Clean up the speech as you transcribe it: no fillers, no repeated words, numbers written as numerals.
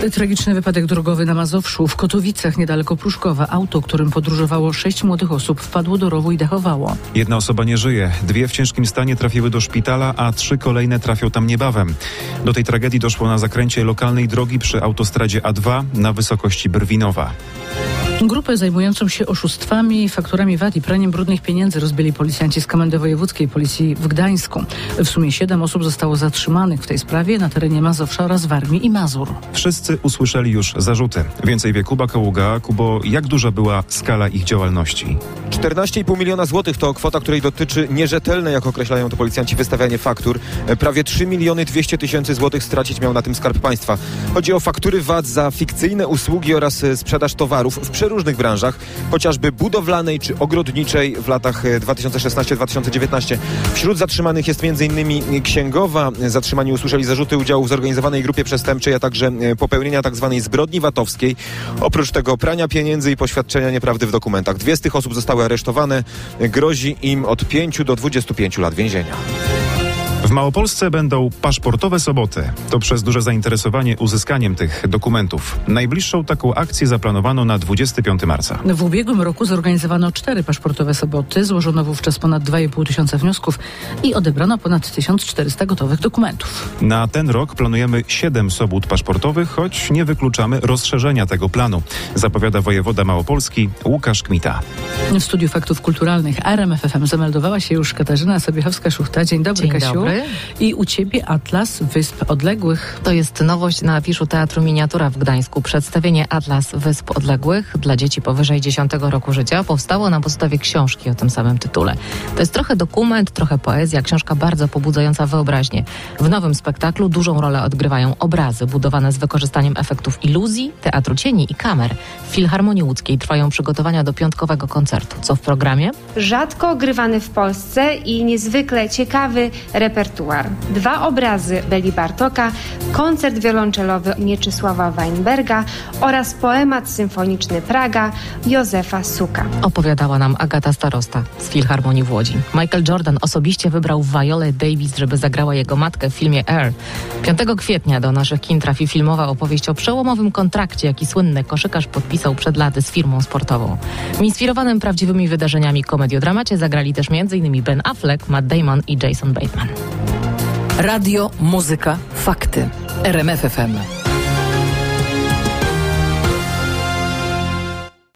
Tragiczny wypadek drogowy na Mazowszu, w Kotowicach niedaleko Pruszkowa. Auto, którym podróżowało 6 młodych osób, wpadło do rowu i dechowało. Jedna osoba nie żyje, 2 w ciężkim stanie trafiły do szpitala, a 3 kolejne trafią tam niebawem. Do tej tragedii doszło na zakręcie lokalnej drogi przy autostradzie A2 na wysokości Brwinowa. Grupę zajmującą się oszustwami, fakturami VAT i praniem brudnych pieniędzy rozbili policjanci z Komendy Wojewódzkiej Policji w Gdańsku. W sumie 7 osób zostało zatrzymanych w tej sprawie na terenie Mazowsza oraz Warmii i Mazur. Wszyscy usłyszeli już zarzuty. Więcej wie Kuba Kaługa. Kubo, jak duża była skala ich działalności? 14,5 miliona złotych to kwota, której dotyczy nierzetelne, jak określają to policjanci, wystawianie faktur. Prawie 3 miliony 200 tysięcy złotych stracić miał na tym Skarb Państwa. Chodzi o faktury VAT za fikcyjne usługi oraz sprzedaż towarów w przeróżnych branżach, chociażby budowlanej czy ogrodniczej w latach 2016-2019. Wśród zatrzymanych jest m.in. księgowa. Zatrzymani usłyszeli zarzuty udziału w zorganizowanej grupie przestępczej, a także popełnienia tzw. zbrodni VAT-owskiej. Oprócz tego prania pieniędzy i poświadczenia nieprawdy w dokumentach. 2 z tych osób zostały aresztowane. Grozi im od 5 do 25 lat więzienia. W Małopolsce będą paszportowe soboty. To przez duże zainteresowanie uzyskaniem tych dokumentów. Najbliższą taką akcję zaplanowano na 25 marca. W ubiegłym roku zorganizowano 4 paszportowe soboty. Złożono wówczas ponad 2,5 tysiąca wniosków i odebrano ponad 1400 gotowych dokumentów. Na ten rok planujemy 7 sobót paszportowych, choć nie wykluczamy rozszerzenia tego planu, zapowiada wojewoda małopolski Łukasz Kmita. W studiu Faktów Kulturalnych RMF FM zameldowała się już Katarzyna Sobiechowska-Szuchta. Dzień dobry, Kasiu. Dobry. I u Ciebie Atlas Wysp Odległych. To jest nowość na afiszu Teatru Miniatura w Gdańsku. Przedstawienie Atlas Wysp Odległych dla dzieci powyżej 10 roku życia powstało na podstawie książki o tym samym tytule. To jest trochę dokument, trochę poezja, książka bardzo pobudzająca wyobraźnię. W nowym spektaklu dużą rolę odgrywają obrazy budowane z wykorzystaniem efektów iluzji, teatru cieni i kamer. W Filharmonii Łódzkiej trwają przygotowania do piątkowego koncertu. Co w programie? Rzadko grywany w Polsce i niezwykle ciekawy repertuar. 2 obrazy Beli Bartoka, koncert wiolonczelowy Mieczysława Weinberga oraz poemat symfoniczny Praga Józefa Suka. Opowiadała nam Agata Starosta z Filharmonii w Łodzi. Michael Jordan osobiście wybrał Violę Davis, żeby zagrała jego matkę w filmie Air. 5 kwietnia do naszych kin trafi filmowa opowieść o przełomowym kontrakcie, jaki słynny koszykarz podpisał przed laty z firmą sportową. W inspirowanym prawdziwymi wydarzeniami komediodramacie zagrali też m.in. Ben Affleck, Matt Damon i Jason Bateman. Radio, muzyka, fakty. RMF FM.